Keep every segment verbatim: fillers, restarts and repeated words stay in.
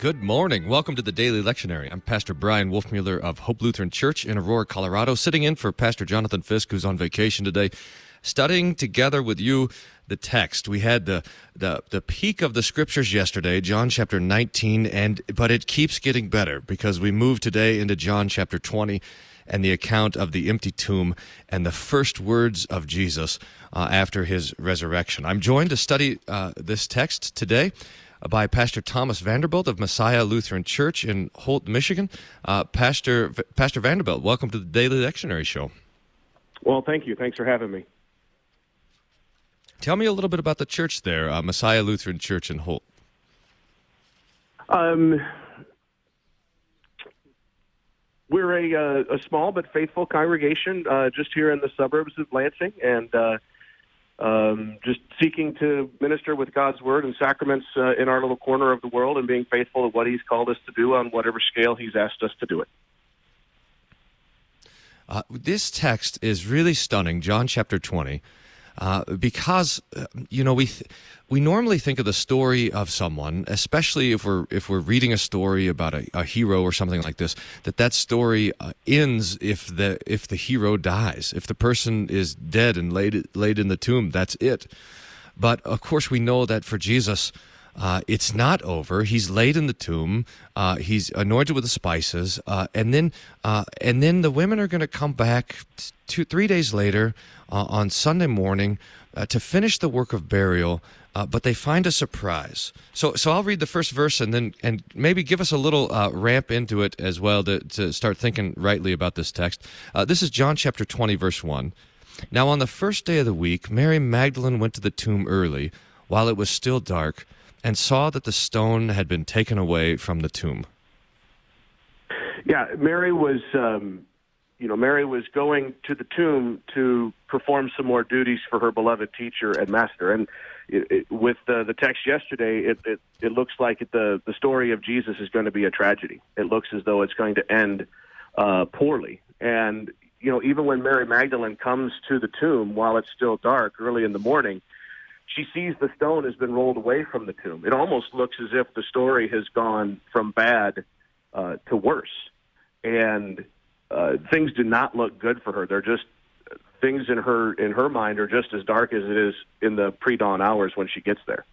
Good morning. Welcome to the Daily Lectionary. I'm Pastor Brian Wolfmueller of Hope Lutheran Church in Aurora, Colorado, sitting in for Pastor Jonathan Fisk, who's on vacation today, studying together with you the text. We had the the the peak of the scriptures yesterday, John chapter nineteen, and but it keeps getting better because we move today into John chapter twenty and the account of the empty tomb and the first words of Jesus uh, after his resurrection. I'm joined to study uh, this text today by Pastor Thomas Vanderbilt of Messiah Lutheran Church in Holt, Michigan. Uh, Pastor Pastor Vanderbilt, welcome to the Daily Lectionary Show. Well, thank you. Thanks for having me. Tell me a little bit about the church there, uh, Messiah Lutheran Church in Holt. Um, we're a, uh, a small but faithful congregation uh, just here in the suburbs of Lansing, and uh, um, just seeking to minister with God's Word and sacraments uh, in our little corner of the world and being faithful to what He's called us to do on whatever scale He's asked us to do it. Uh, this text is really stunning, John chapter twenty. Uh, because uh, you know we th- we normally think of the story of someone, especially if we're if we're reading a story about a, a hero or something like this, that that story uh, ends if the if the hero dies, if the person is dead and laid laid in the tomb. That's it. But of course, we know that for Jesus, Uh, it's not over. He's laid in the tomb. Uh, he's anointed with the spices, uh, and then uh, and then the women are going to come back two, three days later uh, on Sunday morning uh, to finish the work of burial. Uh, but they find a surprise. So, so I'll read the first verse and then and maybe give us a little uh, ramp into it as well to to start thinking rightly about this text. Uh, this is John chapter twenty, verse one. Now, on the first day of the week, Mary Magdalene went to the tomb early, while it was still dark, and saw that the stone had been taken away from the tomb. Yeah, Mary was, um, you know, Mary was going to the tomb to perform some more duties for her beloved teacher and master. And it, it, with uh, the text yesterday, it, it, it looks like the, the story of Jesus is going to be a tragedy. It looks as though it's going to end uh, poorly. And, you know, even when Mary Magdalene comes to the tomb while it's still dark, early in the morning, she sees the stone has been rolled away from the tomb. It almost looks as if the story has gone from bad uh, to worse. And uh, things do not look good for her. They're just, things in her in her mind are just as dark as it is in the pre-dawn hours when she gets there.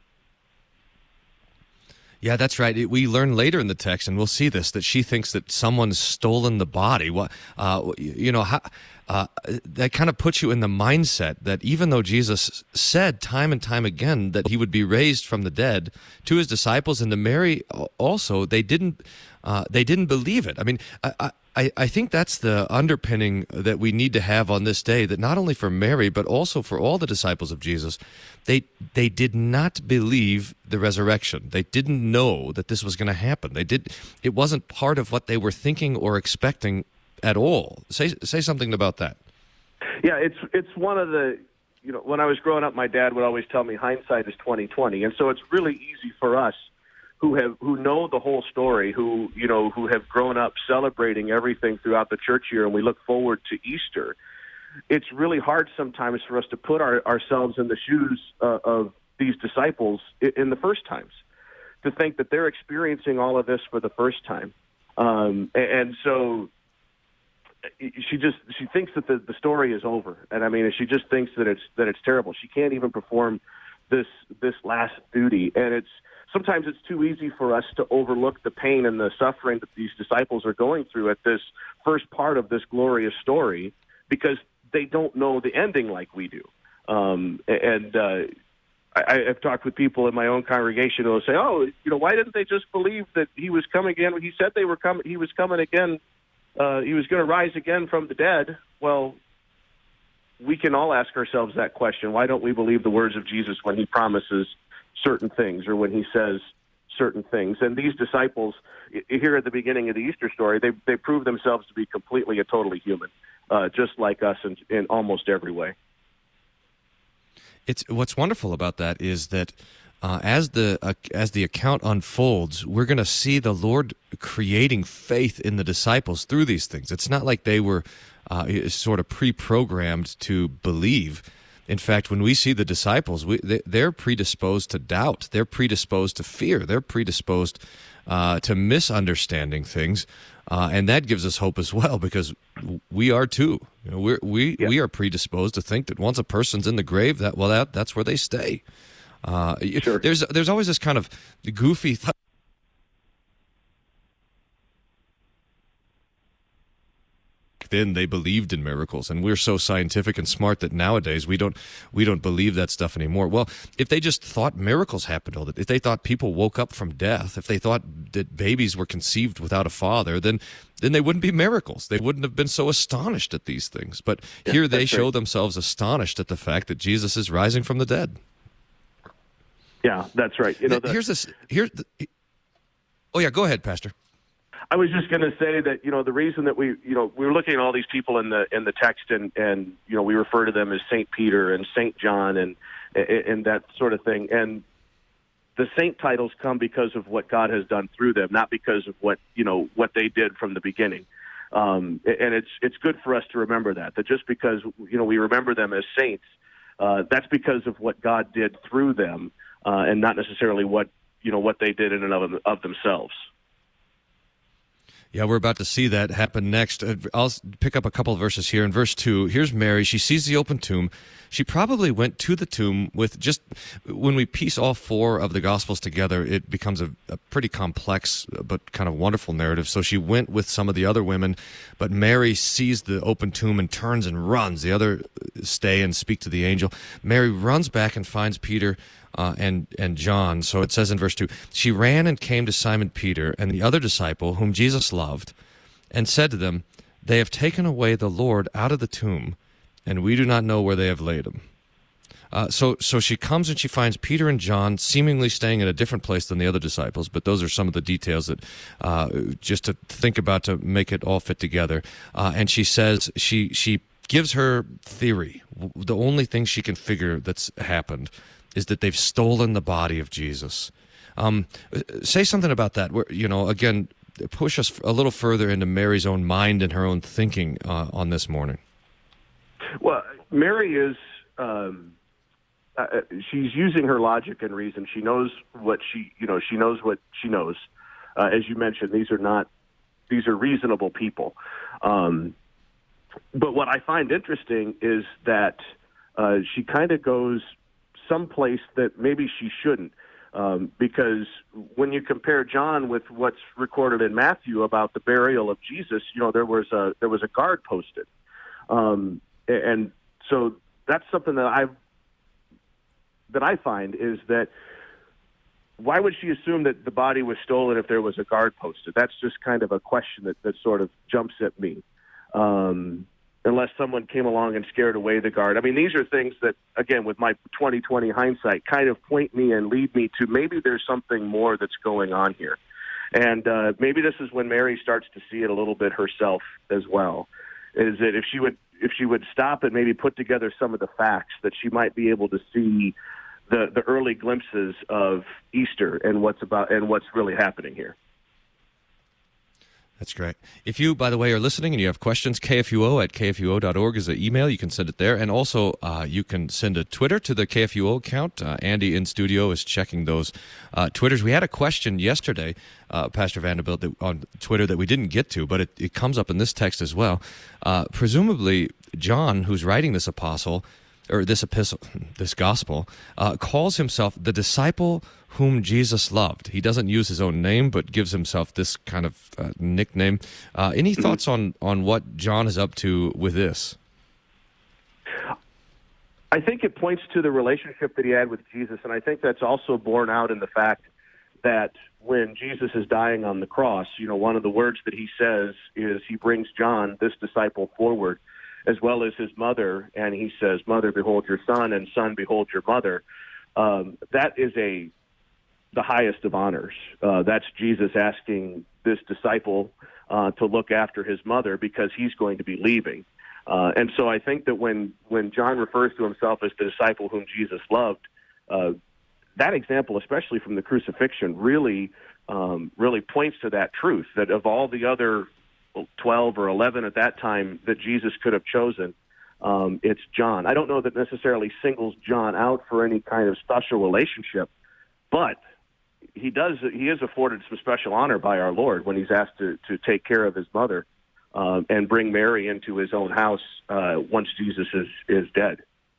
Yeah, that's right. We learn later in the text, and we'll see this, that she thinks that someone's stolen the body. What, uh, you know, how, uh, that kind of puts you in the mindset that even though Jesus said time and time again that he would be raised from the dead to his disciples and to Mary also, they didn't, uh, they didn't believe it. I mean, I, I, I think that's the underpinning that we need to have on this day, that not only for Mary, but also for all the disciples of Jesus, they they did not believe the resurrection. They didn't know that this was going to happen. They did. It wasn't part of what they were thinking or expecting at all. Say say something about that. Yeah, it's it's one of the, you know, when I was growing up, my dad would always tell me hindsight is twenty twenty, and so it's really easy for us who have who know the whole story, who you know who have grown up celebrating everything throughout the church year, and we look forward to Easter. It's really hard sometimes for us to put our, ourselves in the shoes uh, of these disciples in, in the first times, to think that they're experiencing all of this for the first time, um, and, and so she just she thinks that the, the story is over, and I mean she just thinks that it's that it's terrible. She can't even perform this this last duty, and it's. Sometimes it's too easy for us to overlook the pain and the suffering that these disciples are going through at this first part of this glorious story, because they don't know the ending like we do. Um, and uh, I, I've talked with people in my own congregation who will say, "Oh, you know, why didn't they just believe that he was coming again? He said they were coming. He was coming again. Uh, he was going to rise again from the dead." Well, we can all ask ourselves that question: why don't we believe the words of Jesus when he promises certain things, or when he says certain things? And these disciples here at the beginning of the Easter story, they they prove themselves to be completely and totally human, uh, just like us in, in almost every way. It's what's wonderful about that is that uh, as the uh, as the account unfolds, we're going to see the Lord creating faith in the disciples through these things. It's not like they were uh, sort of pre-programmed to believe. In fact, when we see the disciples, we, they, they're predisposed to doubt. They're predisposed to fear. They're predisposed uh, to misunderstanding things, uh, and that gives us hope as well, because we are too. You know, we're, we yeah. we are predisposed to think that once a person's in the grave, that well, that that's where they stay. Uh, sure. There's there's always this kind of goofy th- then they believed in miracles, and we're so scientific and smart that nowadays we don't we don't believe that stuff anymore. Well, if they just thought miracles happened all the if they thought people woke up from death, if they thought that babies were conceived without a father, then then they wouldn't be miracles. They wouldn't have been so astonished at these things. But yeah, here they show right. themselves astonished at the fact that Jesus is rising from the dead. Yeah, that's right. You know, the, here's this. Here's. The, oh yeah, go ahead, Pastor. I was just going to say that, you know, the reason that we, you know, we were looking at all these people in the in the text, and, and you know, we refer to them as Saint Peter and Saint John and and that sort of thing. And the saint titles come because of what God has done through them, not because of what, you know, what they did from the beginning. Um, and it's it's good for us to remember that, that just because, you know, we remember them as saints, uh, that's because of what God did through them, uh, and not necessarily what, you know, what they did in and of, of themselves. Yeah, we're about to see that happen next. I'll pick up a couple of verses here. In verse two, here's Mary. She sees the open tomb. She probably went to the tomb with just, when we piece all four of the Gospels together, it becomes a, a pretty complex but kind of wonderful narrative. So she went with some of the other women, but Mary sees the open tomb and turns and runs. The other stay and speak to the angel. Mary runs back and finds Peter Uh, and and John. So it says in verse two, she ran and came to Simon Peter and the other disciple whom Jesus loved, and said to them, they have taken away the Lord out of the tomb, and we do not know where they have laid him. Uh, so so she comes and she finds Peter and John seemingly staying in a different place than the other disciples, but those are some of the details that uh, just to think about to make it all fit together. Uh, and she says, she she gives her theory. The only thing she can figure that's happened is that they've stolen the body of Jesus. Um, say something about that. Where, you know, again, push us a little further into Mary's own mind and her own thinking uh, on this morning. Well, Mary is, um, uh, she's using her logic and reason. She knows what she, you know, she knows what she knows. Uh, as you mentioned, these are not, these are reasonable people. Um, but what I find interesting is that uh, she kind of goes someplace that maybe she shouldn't, um, because when you compare John with what's recorded in Matthew about the burial of Jesus, you know, there was a there was a guard posted, um, and so that's something that I that I find is that why would she assume that the body was stolen if there was a guard posted? That's just kind of a question that, that sort of jumps at me. Um, unless someone came along and scared away the guard. I mean, these are things that, again, with my twenty twenty hindsight, kind of point me and lead me to maybe there's something more that's going on here. And uh, maybe this is when Mary starts to see it a little bit herself as well, is that if she would if she would stop and maybe put together some of the facts, that she might be able to see the, the early glimpses of Easter and what's about and what's really happening here. That's great. If you, by the way, are listening and you have questions, K F U O at K F U O dot org is the email. You can send it there. And also, uh, you can send a Twitter to the K F U O account. Uh, Andy in studio is checking those uh, Twitters. We had a question yesterday, uh, Pastor Vanderbilt, that, on Twitter that we didn't get to, but it, it comes up in this text as well. Uh, presumably, John, who's writing this apostle, or this epistle, this gospel, uh, calls himself the disciple whom Jesus loved. He doesn't use his own name, but gives himself this kind of uh, nickname. Uh, any thoughts on, on what John is up to with this? I think it points to the relationship that he had with Jesus, and I think that's also borne out in the fact that when Jesus is dying on the cross, you know, one of the words that he says is he brings John, this disciple, forward, as well as his mother, and he says, "Mother, behold your son, and son, behold your mother." Um, that is a the highest of honors. Uh, that's Jesus asking this disciple uh, to look after his mother because he's going to be leaving. Uh, and so I think that when, when John refers to himself as the disciple whom Jesus loved, uh, that example, especially from the crucifixion, really um, really points to that truth, that of all the other twelve or eleven at that time that Jesus could have chosen, um, it's John. I don't know that necessarily singles John out for any kind of special relationship, but he does. He is afforded some special honor by our Lord when he's asked to, to take care of his mother uh, and bring Mary into his own house uh, once Jesus is, is dead.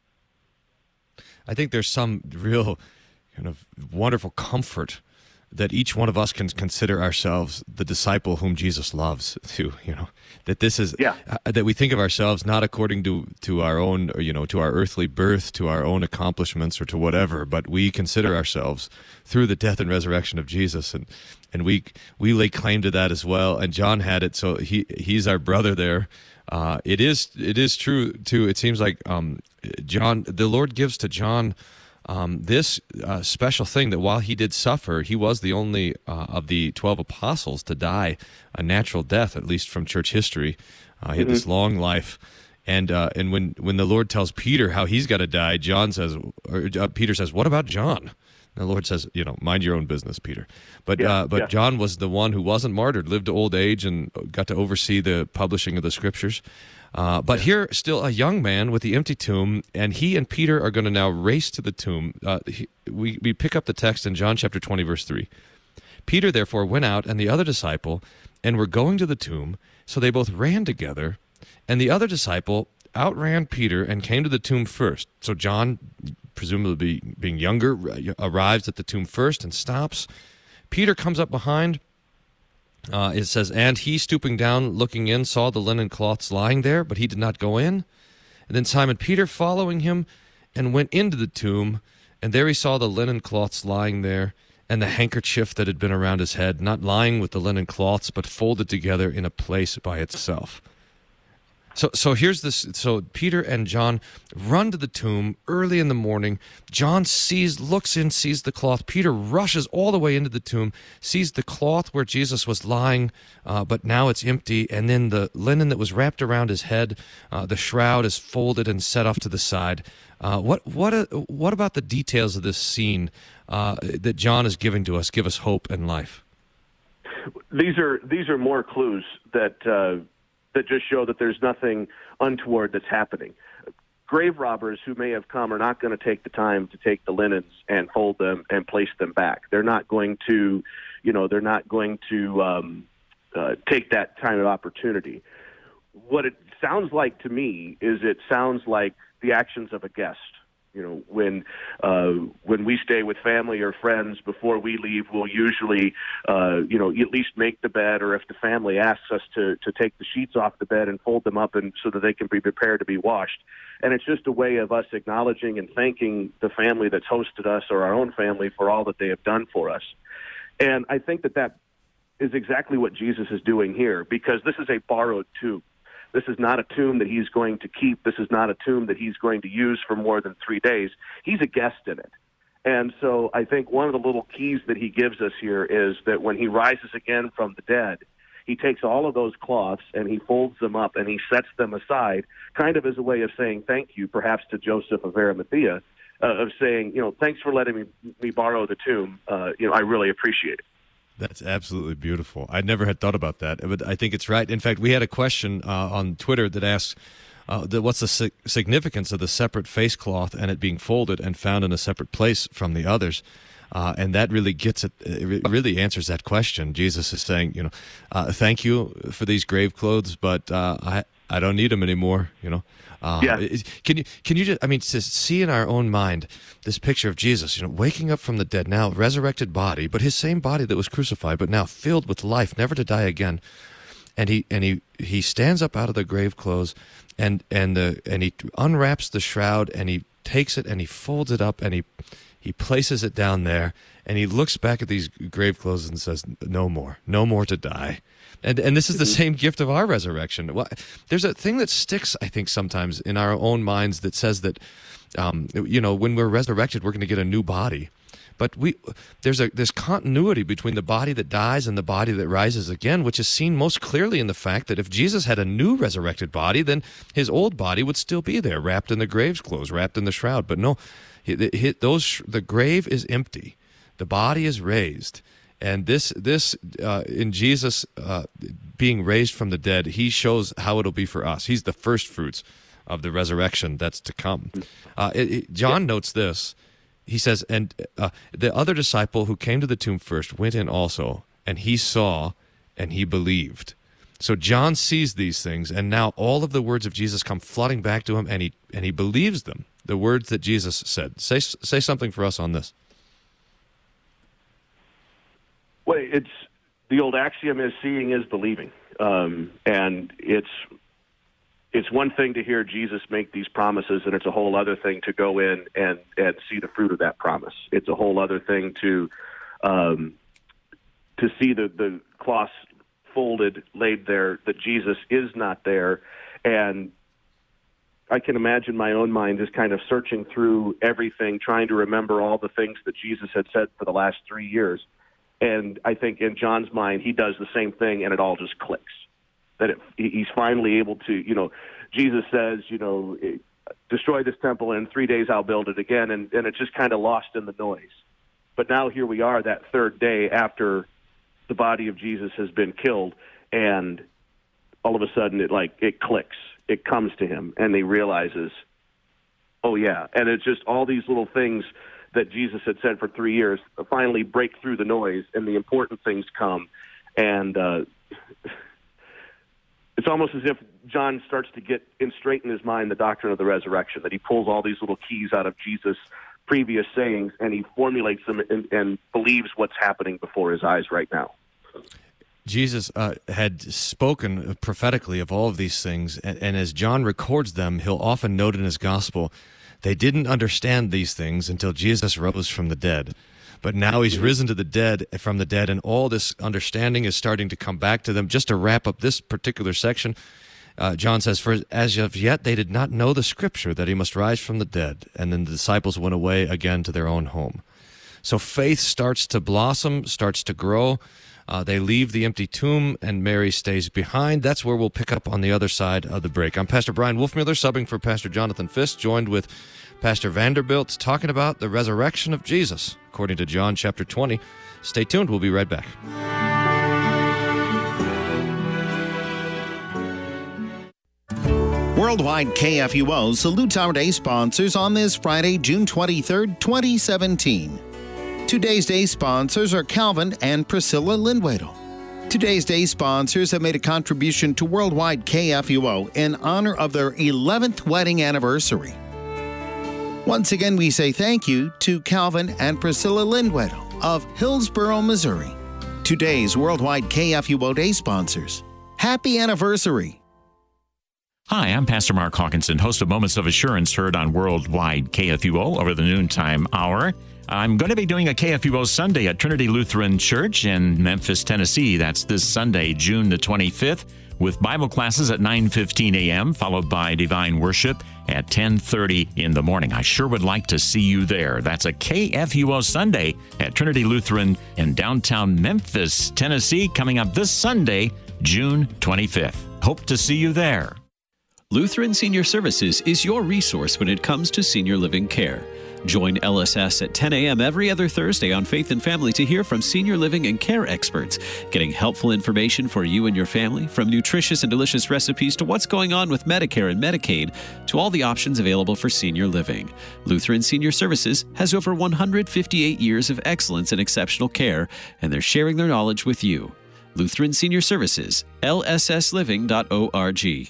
I think there's some real kind of wonderful comfort that each one of us can consider ourselves the disciple whom Jesus loves too, you know, that this is, yeah. uh, that we think of ourselves not according to, to our own, or, you know, to our earthly birth, to our own accomplishments or to whatever, but we consider ourselves through the death and resurrection of Jesus. And, and we, we lay claim to that as well. And John had it. So he, he's our brother there. Uh, it is, it is true too. It seems like, um, John, the Lord gives to John, Um, this uh, special thing that while he did suffer, he was the only uh, of the twelve apostles to die a natural death, at least from church history. Uh, he had mm-hmm. this long life, and uh, and when, when the Lord tells Peter how he's got to die, John says, or uh, Peter says, "What about John?" And the Lord says, "You know, mind your own business, Peter." But yeah, uh, but yeah. John was the one who wasn't martyred, lived to old age, and got to oversee the publishing of the Scriptures. Uh, but here, still a young man with the empty tomb, and he and Peter are going to now race to the tomb. Uh, he, we, we pick up the text in John chapter twenty, verse three. Peter, therefore, went out, and the other disciple, and were going to the tomb, so they both ran together, and the other disciple outran Peter and came to the tomb first. So John, presumably being younger, arrives at the tomb first and stops. Peter comes up behind. Uh, it says, and he, stooping down, looking in, saw the linen cloths lying there, but he did not go in. And then Simon Peter, following him, and went into the tomb, and there he saw the linen cloths lying there, and the handkerchief that had been around his head, not lying with the linen cloths, but folded together in a place by itself. So so here's this. So Peter and John run to the tomb early in the morning. John sees, looks in, sees the cloth. Peter rushes all the way into the tomb, sees the cloth where Jesus was lying, uh, but now it's empty. And then the linen that was wrapped around his head, uh, the shroud is folded and set off to the side. Uh, what what uh, what about the details of this scene uh, that John is giving to us give us hope and life? These are these are more clues that. Uh... that just show that there's nothing untoward that's happening. Grave robbers who may have come are not going to take the time to take the linens and fold them and place them back. They're not going to, you know, they're not going to um, uh, take that kind of opportunity. What it sounds like to me is it sounds like the actions of a guest. You know, when uh, when we stay with family or friends, before we leave, we'll usually, uh, you know, at least make the bed, or if the family asks us to, to take the sheets off the bed and fold them up and so that they can be prepared to be washed. And it's just a way of us acknowledging and thanking the family that's hosted us or our own family for all that they have done for us. And I think that that is exactly what Jesus is doing here, because this is a borrowed tomb. This is not a tomb that he's going to keep. This is not a tomb that he's going to use for more than three days. He's a guest in it. And so I think one of the little keys that he gives us here is that when he rises again from the dead, he takes all of those cloths and he folds them up and he sets them aside, kind of as a way of saying thank you, perhaps to Joseph of Arimathea, uh, of saying, you know, thanks for letting me, me borrow the tomb. Uh, you know, I really appreciate it. That's absolutely beautiful. I never had thought about that, but I think it's right. In fact, we had a question uh, on Twitter that asks, uh, that what's the si- significance of the separate face cloth and it being folded and found in a separate place from the others? Uh, and that really gets it, it really answers that question. Jesus is saying, you know, uh, thank you for these grave clothes, but uh, I I don't need them anymore, you know. Uh, yeah. Can you can you just I mean to see in our own mind this picture of Jesus, you know, waking up from the dead, now resurrected body, but his same body that was crucified, but now filled with life, never to die again. And he and he he stands up out of the grave clothes, and and the and he unwraps the shroud, and he takes it and he folds it up, and he he places it down there, and he looks back at these grave clothes and says, "No more, no more to die." And and this is the same gift of our resurrection. Well, there's a thing that sticks, I think, sometimes in our own minds that says that, um, you know, when we're resurrected, we're going to get a new body. But we there's a there's continuity between the body that dies and the body that rises again, which is seen most clearly in the fact that if Jesus had a new resurrected body, then his old body would still be there, wrapped in the grave clothes, wrapped in the shroud. But no, he, he, those the grave is empty, the body is raised. And this, this uh, in Jesus uh, being raised from the dead, he shows how it'll be for us. He's the first fruits of the resurrection that's to come. Uh, it, it, John yeah. notes this. He says, and uh, the other disciple who came to the tomb first went in also, and he saw and he believed. So John sees these things, and now all of the words of Jesus come flooding back to him, and he and he believes them, the words that Jesus said. Say say something for us on this. Well, it's the old axiom is seeing is believing, um, and it's it's one thing to hear Jesus make these promises, and it's a whole other thing to go in and, and see the fruit of that promise. It's a whole other thing to um, to see the the cloth folded, laid there, that Jesus is not there. And I can imagine my own mind is kind of searching through everything, trying to remember all the things that Jesus had said for the last three years. And I think in John's mind, he does the same thing, and it all just clicks. That it, he's finally able to, you know, Jesus says, you know, destroy this temple, and in three days I'll build it again. And, and it's just kind of lost in the noise. But now here we are that third day after the body of Jesus has been killed, and all of a sudden it like it clicks. It comes to him, and he realizes, oh yeah. And it's just all these little things that Jesus had said for three years finally break through the noise, and the important things come. And uh, it's almost as if John starts to get in straight in his mind the doctrine of the resurrection, that he pulls all these little keys out of Jesus' previous sayings, and he formulates them and, and believes what's happening before his eyes right now. Jesus uh, had spoken prophetically of all of these things, and, and as John records them, he'll often note in his gospel, they didn't understand these things until Jesus rose from the dead. But now he's risen to the dead from the dead, and all this understanding is starting to come back to them. Just to wrap up this particular section, Uh, John says, for as of yet they did not know the scripture that he must rise from the dead. And then the disciples went away again to their own home. So faith starts to blossom, starts to grow. Uh, they leave the empty tomb, and Mary stays behind. That's where we'll pick up on the other side of the break. I'm Pastor Brian Wolfmueller, subbing for Pastor Jonathan Fisk, joined with Pastor Vanderbilt, talking about the resurrection of Jesus, according to John chapter twenty. Stay tuned. We'll be right back. Worldwide K F U O salutes our day sponsors on this Friday, June twenty-third, twenty seventeen. Today's day sponsors are Calvin and Priscilla Lindwedel. Today's day sponsors have made a contribution to Worldwide K F U O in honor of their eleventh wedding anniversary. Once again, we say thank you to Calvin and Priscilla Lindwedel of Hillsboro, Missouri. Today's Worldwide K F U O day sponsors. Happy anniversary! Hi, I'm Pastor Mark Hawkinson, host of Moments of Assurance, heard on Worldwide K F U O over the noontime hour. I'm going to be doing a K F U O Sunday at Trinity Lutheran Church in Memphis, Tennessee. That's this Sunday, June the twenty-fifth, with Bible classes at nine fifteen a.m., followed by divine worship at ten thirty in the morning. I sure would like to see you there. That's a K F U O Sunday at Trinity Lutheran in downtown Memphis, Tennessee, coming up this Sunday, June twenty-fifth. Hope to see you there. Lutheran Senior Services is your resource when it comes to senior living care. Join L S S at ten a.m. every other Thursday on Faith and Family to hear from senior living and care experts, getting helpful information for you and your family, from nutritious and delicious recipes to what's going on with Medicare and Medicaid, to all the options available for senior living. Lutheran Senior Services has over one hundred fifty-eight years of excellence and exceptional care, and they're sharing their knowledge with you. Lutheran Senior Services, L S S living dot org.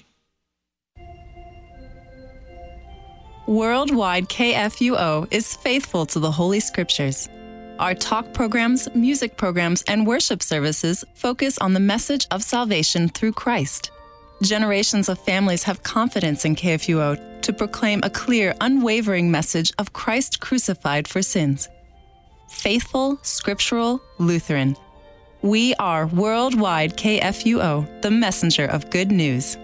Worldwide K F U O is faithful to the Holy Scriptures. Our talk programs, music programs, and worship services focus on the message of salvation through Christ. Generations of families have confidence in K F U O to proclaim a clear, unwavering message of Christ crucified for sins. Faithful, scriptural, Lutheran. We are Worldwide K F U O, the messenger of good news.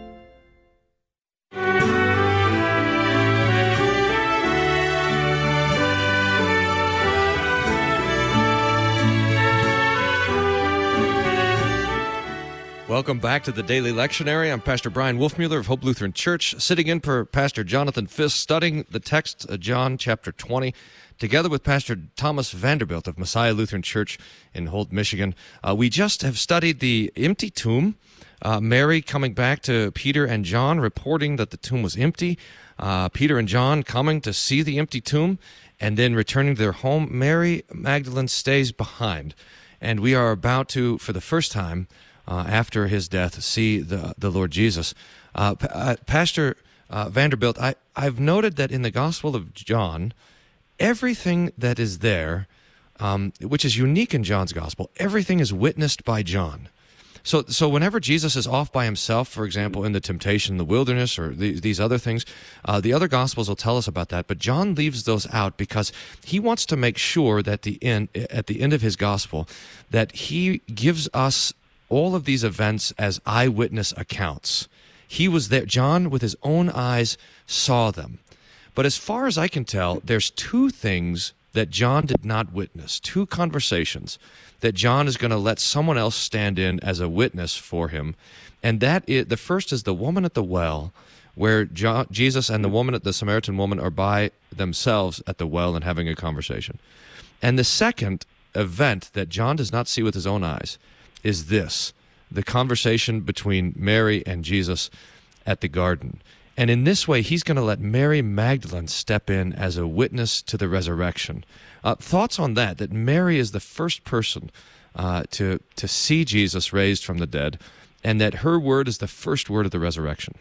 Welcome back to the Daily Lectionary. I'm Pastor Brian Wolfmueller of Hope Lutheran Church, sitting in for Pastor Jonathan Fisk, studying the text of John chapter twenty, together with Pastor Thomas Vanderbilt of Messiah Lutheran Church in Holt, Michigan. Uh, we just have studied the empty tomb Uh, Mary coming back to Peter and John, reporting that the tomb was empty. Uh, Peter and John coming to see the empty tomb, and then returning to their home. Mary Magdalene stays behind. And we are about to, for the first time uh, after his death, see the, the Lord Jesus. Uh, uh, Pastor uh, Vanderbilt, I, I've noted that in the Gospel of John, everything that is there, um, which is unique in John's Gospel, everything is witnessed by John. So, so whenever Jesus is off by himself, for example, in the temptation in the wilderness or the, these other things, uh, the other Gospels will tell us about that. But John leaves those out because he wants to make sure that the end, at the end of his Gospel, that he gives us all of these events as eyewitness accounts. He was there. John, with his own eyes, saw them. But as far as I can tell, there's two things that John did not witness, two conversations that John is going to let someone else stand in as a witness for him. And that is, the first is the woman at the well, where John, Jesus and the woman, the Samaritan woman, are by themselves at the well and having a conversation. And the second event that John does not see with his own eyes is this, the conversation between Mary and Jesus at the garden. And in this way, he's going to let Mary Magdalene step in as a witness to the resurrection. Uh, thoughts on that, that Mary is the first person uh, to, to see Jesus raised from the dead, and that her word is the first word of the resurrection?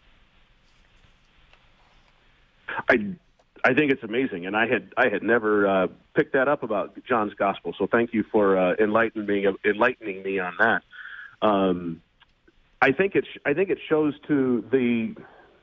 I, I think it's amazing, and I had I had never uh, picked that up about John's Gospel, so thank you for uh, enlightening me, enlightening me on that. Um, I think it I think it shows to the,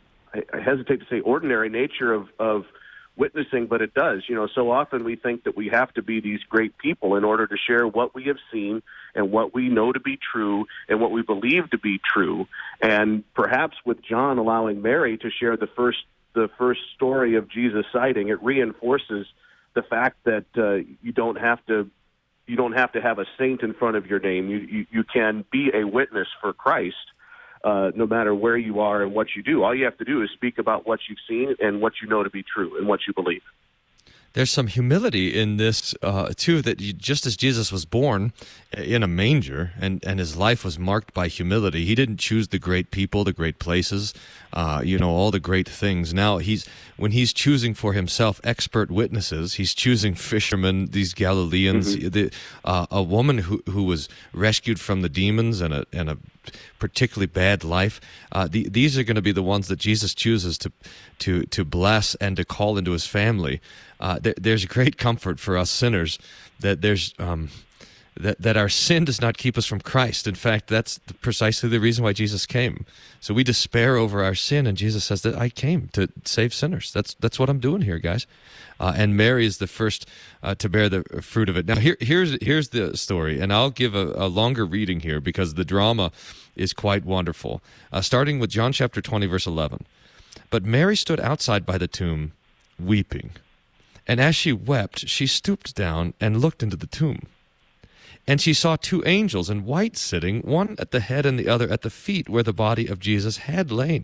I hesitate to say ordinary nature of, of witnessing, but it does. You know, so often we think that we have to be these great people in order to share what we have seen and what we know to be true and what we believe to be true. And perhaps with John allowing Mary to share the first the first story of Jesus' sighting, it reinforces the fact that uh, you don't have to you don't have to have a saint in front of your name. You you, you can be a witness for Christ. Uh, no matter where you are and what you do. All you have to do is speak about what you've seen and what you know to be true and what you believe. There's some humility in this, uh, too, that you, just as Jesus was born in a manger and, and his life was marked by humility, he didn't choose the great people, the great places, uh, you know, all the great things. Now, he's when he's choosing for himself expert witnesses, he's choosing fishermen, these Galileans, mm-hmm. the, uh, a woman who, who was rescued from the demons and a, and a particularly bad life. Uh, the, these are going to be the ones that Jesus chooses to, to, to bless and to call into his family. Uh, there, there's great comfort for us sinners that there's um, that that our sin does not keep us from Christ. In fact, that's precisely the reason why Jesus came. So we despair over our sin, and Jesus says that I came to save sinners. That's that's what I'm doing here, guys. Uh, and Mary is the first uh, to bear the fruit of it. Now, here, here's here's the story, and I'll give a, a longer reading here because the drama is quite wonderful. Uh, starting with John chapter twenty, verse eleven. But Mary stood outside by the tomb, weeping. And as she wept, she stooped down and looked into the tomb. And she saw two angels in white sitting, one at the head and the other at the feet where the body of Jesus had lain.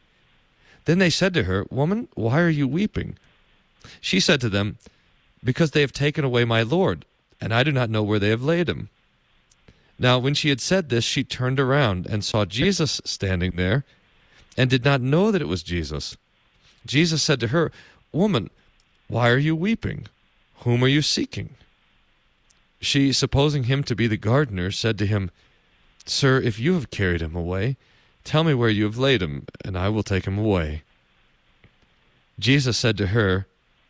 Then they said to her, Woman, why are you weeping? She said to them, Because they have taken away my Lord, and I do not know where they have laid him. Now when she had said this, she turned around and saw Jesus standing there, and did not know that it was Jesus. Jesus said to her, Woman, why are you weeping? Whom are you seeking? She, supposing him to be the gardener, said to him, Sir, if you have carried him away, tell me where you have laid him, and I will take him away. Jesus said to her,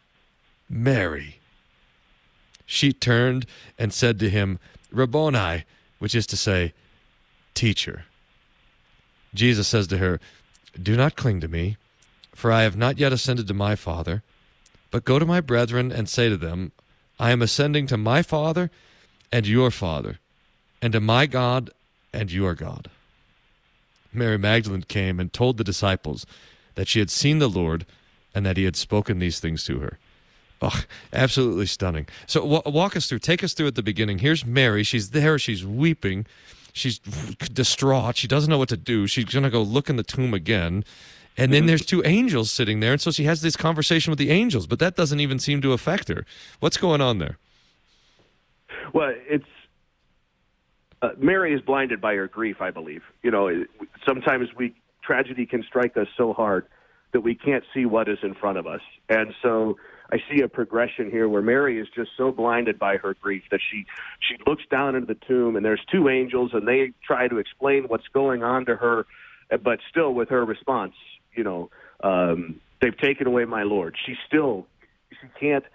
Mary. She turned and said to him, Rabboni, which is to say, Teacher. Jesus says to her, Do not cling to me, for I have not yet ascended to my Father, but go to my brethren and say to them, I am ascending to my Father and your Father, and to my God and your God. Mary Magdalene came and told the disciples that she had seen the Lord and that he had spoken these things to her. Oh, absolutely stunning. So w- walk us through, take us through at the beginning. Here's Mary. She's there. She's weeping. She's distraught. She doesn't know what to do. She's going to go look in the tomb again. And then there's two angels sitting there, and so she has this conversation with the angels, but that doesn't even seem to affect her. What's going on there? Well, it's uh, Mary is blinded by her grief, I believe. You know, sometimes we tragedy can strike us so hard that we can't see what is in front of us. And so I see a progression here where Mary is just so blinded by her grief that she, she looks down into the tomb, and there's two angels, and they try to explain what's going on to her, but still with her response, you know, um, they've taken away my Lord. She still, she can't,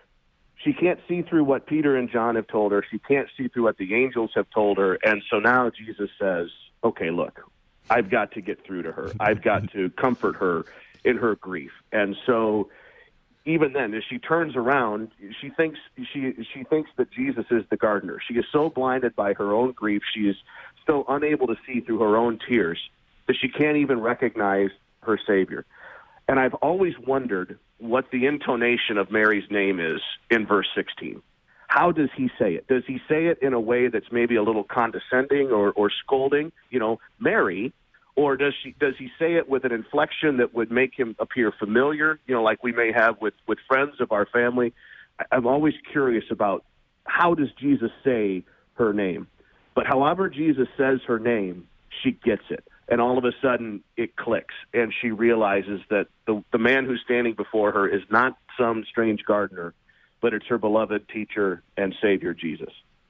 she can't see through what Peter and John have told her. She can't see through what the angels have told her. And so now Jesus says, okay, look, I've got to get through to her. I've got to comfort her in her grief. And so even then, as she turns around, she thinks she she thinks that Jesus is the gardener. She is so blinded by her own grief, she is so unable to see through her own tears that she can't even recognize her Savior. And I've always wondered what the intonation of Mary's name is in verse sixteen. How does he say it? Does he say it in a way that's maybe a little condescending or, or scolding, you know, Mary? Or does she does he say it with an inflection that would make him appear familiar, you know, like we may have with, with friends of our family? I'm always curious about how does Jesus say her name. But however Jesus says her name, she gets it. And all of a sudden, it clicks, and she realizes that the, the man who's standing before her is not some strange gardener, but it's her beloved teacher and Savior, Jesus.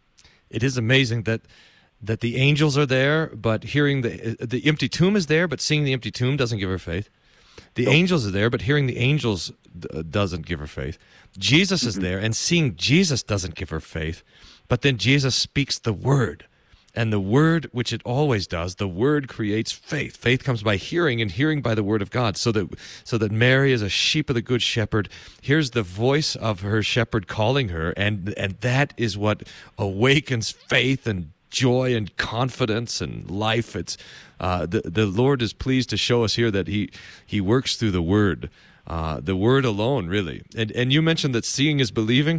It is amazing that that the angels are there, but hearing the the empty tomb is there, but seeing the empty tomb doesn't give her faith. The nope. angels are there, but hearing the angels d- doesn't give her faith. Jesus mm-hmm. is there, and seeing Jesus doesn't give her faith. But then Jesus speaks the word, and the word, which it always does, the word creates faith. Faith comes by hearing, and hearing by the word of God. So that so that Mary, is a sheep of the good shepherd, hears the voice of her shepherd calling her, and and that is what awakens faith and joy and confidence and life. It's uh, the the Lord is pleased to show us here that he he works through the word, uh, the word alone, really. And and you mentioned that seeing is believing.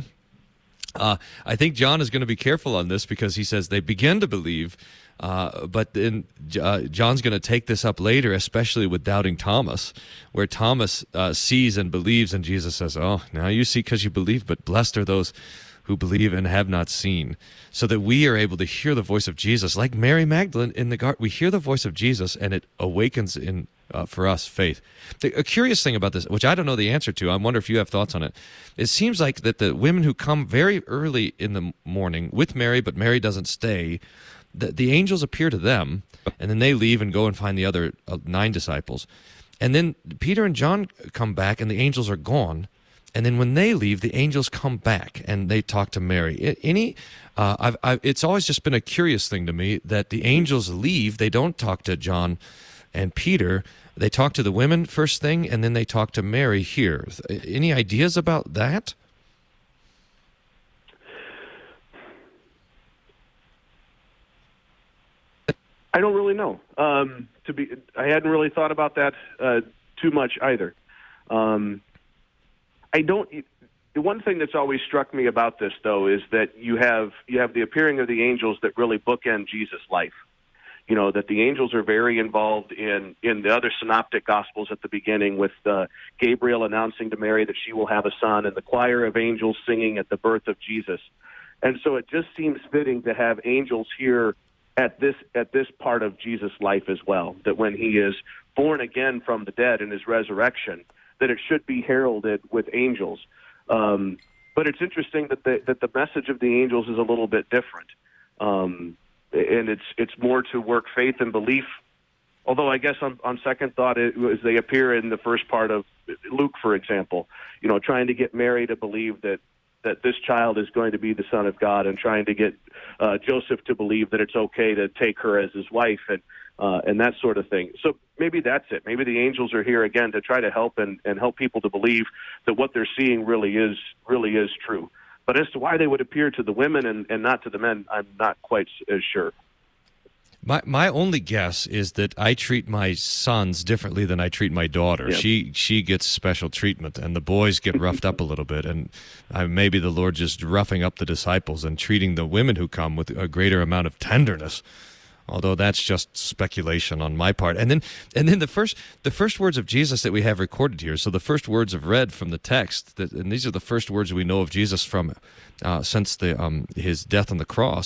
Uh, I think John is going to be careful on this because he says they begin to believe, uh, but then uh, John's going to take this up later, especially with doubting Thomas, where Thomas uh, sees and believes, and Jesus says, "Oh, now you see because you believe, but blessed are those who believe and have not seen," so that we are able to hear the voice of Jesus. Like Mary Magdalene in the garden, we hear the voice of Jesus, and it awakens in uh, for us faith. The, a curious thing about this, which I don't know the answer to, I wonder if you have thoughts on it. It seems like that the women who come very early in the morning with Mary, but Mary doesn't stay, the, the angels appear to them, and then they leave and go and find the other uh, nine disciples. And then Peter and John come back, and the angels are gone. And then when they leave, the angels come back and they talk to Mary. Any, uh, I've, I've, it's always just been a curious thing to me that the angels leave. They don't talk to John and Peter. They talk to the women first thing, and then they talk to Mary here. Any ideas about that? I don't really know. Um, to be, I hadn't really thought about that uh, too much either. Um, I don't. The one thing that's always struck me about this, though, is that you have you have the appearing of the angels that really bookend Jesus' life. You know, that the angels are very involved in in the other synoptic gospels at the beginning, with uh, Gabriel announcing to Mary that she will have a son, and the choir of angels singing at the birth of Jesus. And so it just seems fitting to have angels here at this at this part of Jesus' life as well. That when he is born again from the dead in his resurrection, that it should be heralded with angels. Um, but it's interesting that the, that the message of the angels is a little bit different. Um, and it's it's more to work faith and belief. Although I guess on, on second thought, it was they appear in the first part of Luke, for example, you know, trying to get Mary to believe that, that this child is going to be the Son of God, and trying to get uh, Joseph to believe that it's okay to take her as his wife, and uh, and that sort of thing. So maybe that's it. Maybe the angels are here again to try to help and, and help people to believe that what they're seeing really is really is true. But as to why they would appear to the women and, and not to the men, I'm not quite as sure. My my only guess is that I treat my sons differently than I treat my daughter. Yep. She she gets special treatment, and the boys get roughed up a little bit. And uh, maybe the Lord just roughing up the disciples and treating the women who come with a greater amount of tenderness. Although that's just speculation on my part. And then and then the first the first words of Jesus that we have recorded here. So the first words of read from the text, that, and these are the first words we know of Jesus from uh, since the um, his death on the cross.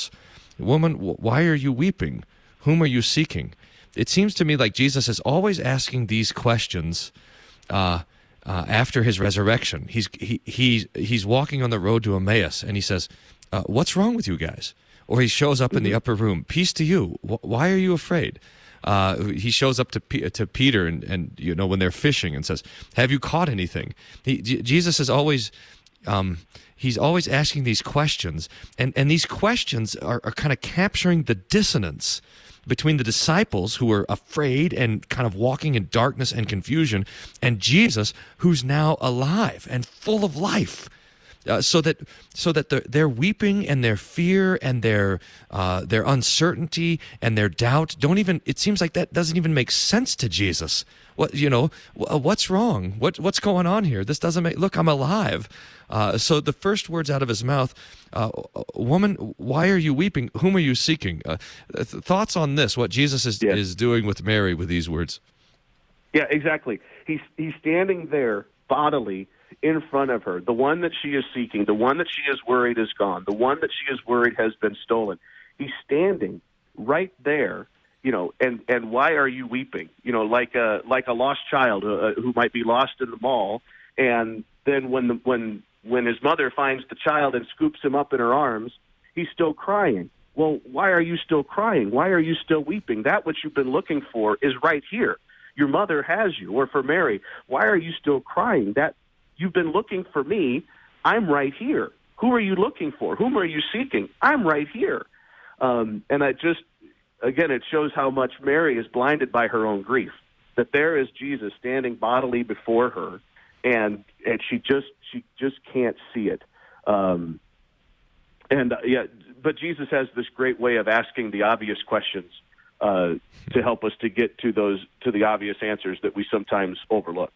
Woman, why are you weeping? Whom are you seeking? It seems to me like Jesus is always asking these questions uh, uh, after his resurrection. He's he, he he's walking on the road to Emmaus, and he says, uh, "What's wrong with you guys?" Or he shows up in the upper room, "Peace to you. Why are you afraid?" Uh, he shows up to P- to Peter, and, and you know when they're fishing, and says, "Have you caught anything?" He, J- Jesus is always. Um, He's always asking these questions, and, and these questions are, are kind of capturing the dissonance between the disciples who are afraid and kind of walking in darkness and confusion, and Jesus, who's now alive and full of life. Uh, so that so that the, their weeping and their fear and their uh, their uncertainty and their doubt don't even, it seems like that doesn't even make sense to Jesus. What you know, what's wrong? What what's going on here? This doesn't make. Look, I'm alive. Uh, so the first words out of his mouth, uh, "Woman, why are you weeping? Whom are you seeking?" Uh, th- thoughts on this? What Jesus is yes. is doing with Mary with these words? Yeah, exactly. He's he's standing there bodily in front of her, the one that she is seeking, the one that she is worried is gone, the one that she is worried has been stolen. He's standing right there, you know, and, and why are you weeping? You know, like a like a lost child uh, who might be lost in the mall, and then when the, when when his mother finds the child and scoops him up in her arms, he's still crying. Well, why are you still crying? Why are you still weeping? That which you've been looking for is right here. Your mother has you. Or for Mary, why are you still crying? That you've been looking for me. I'm right here. Who are you looking for? Whom are you seeking? I'm right here. Um, and I just, again, it shows how much Mary is blinded by her own grief, that there is Jesus standing bodily before her, and and she just she just can't see it. Um, and uh, yeah, but Jesus has this great way of asking the obvious questions uh, to help us to get to those to the obvious answers that we sometimes overlook.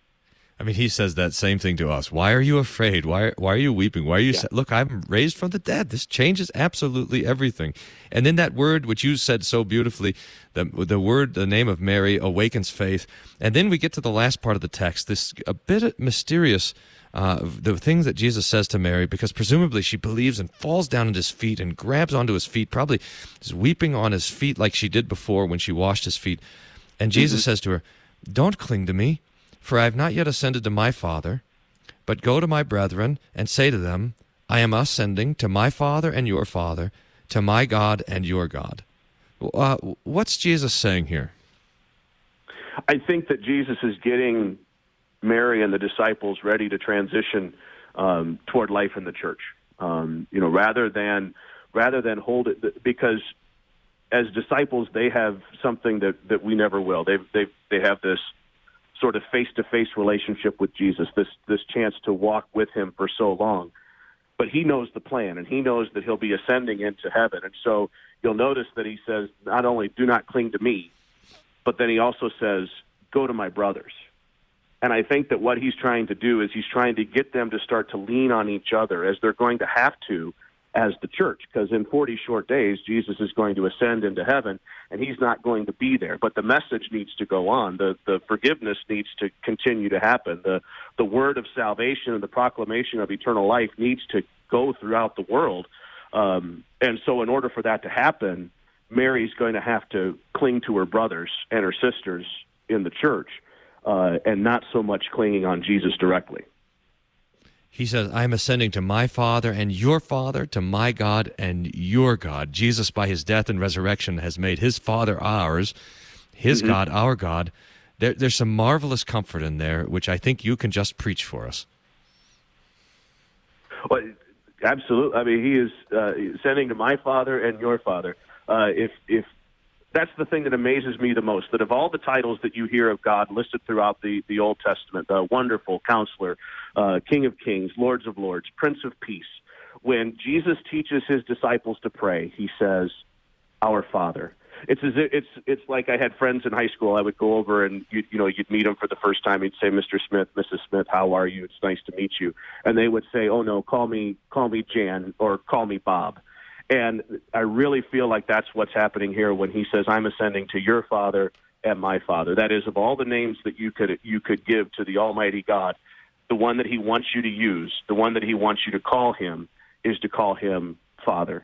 I mean, he says that same thing to us. Why are you afraid? Why, why are you weeping? Why are you... Yeah. Sa- Look, I'm raised from the dead. This changes absolutely everything. And then that word, which you said so beautifully, the, the word, the name of Mary, awakens faith. And then we get to the last part of the text, this a bit mysterious, uh, the things that Jesus says to Mary, because presumably she believes and falls down at his feet and grabs onto his feet, probably is weeping on his feet like she did before when she washed his feet. And Jesus mm-hmm. says to her, "Don't cling to me, for I have not yet ascended to my Father, but go to my brethren and say to them, I am ascending to my Father and your Father, to my God and your God." Uh, what's Jesus saying here? I think that Jesus is getting Mary and the disciples ready to transition um, toward life in the church. Um, you know, rather than rather than hold it, because as disciples they have something that, that we never will. They they they have this sort of face-to-face relationship with Jesus, this this chance to walk with him for so long. But he knows the plan, and he knows that he'll be ascending into heaven. And so you'll notice that he says, not only do not cling to me, but then he also says, go to my brothers. And I think that what he's trying to do is he's trying to get them to start to lean on each other, as they're going to have to as the church, because in forty short days, Jesus is going to ascend into heaven, and he's not going to be there. But the message needs to go on. The the forgiveness needs to continue to happen. The the word of salvation and the proclamation of eternal life needs to go throughout the world. Um, and so in order for that to happen, Mary's going to have to cling to her brothers and her sisters in the church, uh, and not so much clinging on Jesus directly. He says, I am ascending to my Father and your Father, to my God and your God. Jesus, by his death and resurrection, has made his Father ours, his mm-hmm. God our God. There, there's some marvelous comfort in there, which I think you can just preach for us. Well, absolutely. I mean, he is uh, ascending to my Father and your Father. Uh, if if that's the thing that amazes me the most, that of all the titles that you hear of God listed throughout the, the Old Testament, the Wonderful, Counselor, uh, King of Kings, Lords of Lords, Prince of Peace, when Jesus teaches his disciples to pray, he says, our Father. It's as if, it's it's like I had friends in high school. I would go over and you you know you'd meet them for the first time. You'd say, Mister Smith, Missus Smith, how are you? It's nice to meet you. And they would say, oh no, call me call me Jan or call me Bob. And I really feel like that's what's happening here when he says, I'm ascending to your Father and my Father. That is, of all the names that you could you could give to the Almighty God, the one that he wants you to use, the one that he wants you to call him, is to call him Father.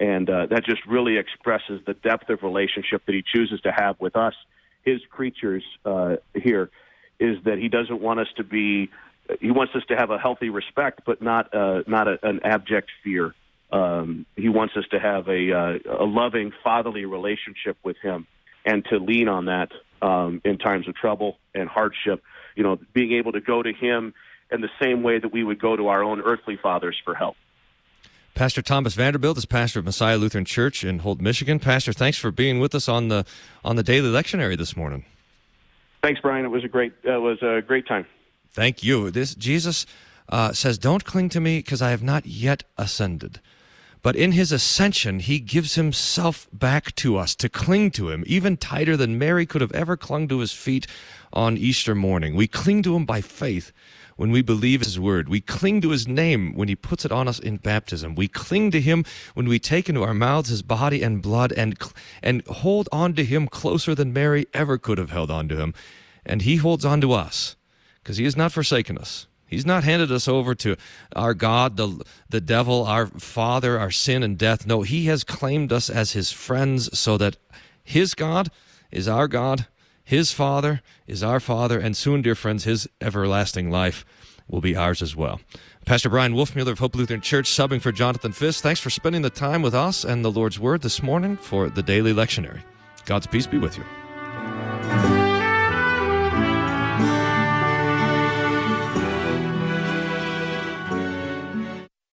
And uh, that just really expresses the depth of relationship that he chooses to have with us, his creatures uh, here, is that he doesn't want us to be, he wants us to have a healthy respect, but not uh, not a, an abject fear. Um, he wants us to have a, uh, a loving, fatherly relationship with him and to lean on that um, in times of trouble and hardship, you know, being able to go to him in the same way that we would go to our own earthly fathers for help. Pastor Thomas Vanderbilt is pastor of Messiah Lutheran Church in Holt, Michigan. Pastor, thanks for being with us on the on the daily lectionary this morning. Thanks, Brian. It was a great uh, it was a great time. Thank you. This Jesus uh, says, "Don't cling to me, because I have not yet ascended." But in his ascension, he gives himself back to us to cling to him, even tighter than Mary could have ever clung to his feet on Easter morning. We cling to him by faith when we believe his word. We cling to his name when he puts it on us in baptism. We cling to him when we take into our mouths his body and blood and and hold on to him closer than Mary ever could have held on to him. And he holds on to us because he has not forsaken us. He's not handed us over to our God, the the devil, our father, our sin and death. No, he has claimed us as his friends so that his God is our God, his Father is our Father, and soon, dear friends, his everlasting life will be ours as well. Pastor Brian Wolfmueller of Hope Lutheran Church, subbing for Jonathan Fisk. Thanks for spending the time with us and the Lord's Word this morning for the Daily Lectionary. God's peace be with you.